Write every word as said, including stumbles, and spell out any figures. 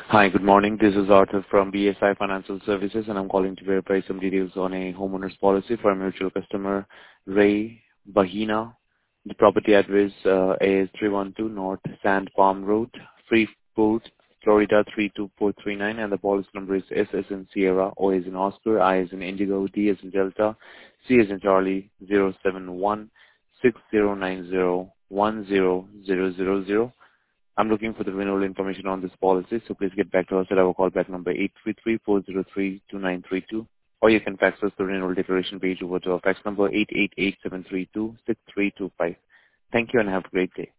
Hi, good morning. This is Arthur from B S I Financial Services, and I'm calling to verify some details on a homeowner's policy for a mutual customer, Ray Bahina. The property address uh, is three one two North Sand Palm Road, Freeport, Florida three two four three nine, and the policy number is S as in Sierra, O as in Oscar, I as in Indigo, D as in Delta, C as in Charlie, zero seven one six zero nine zero one zero zero zero zero. I'm looking for the renewal information on this policy, so please get back to us at our callback number eight three three, four zero three, two nine three two, or you can fax us the renewal declaration page over to our fax number eight eight eight, seven three two, six three two five. Thank you and have a great day.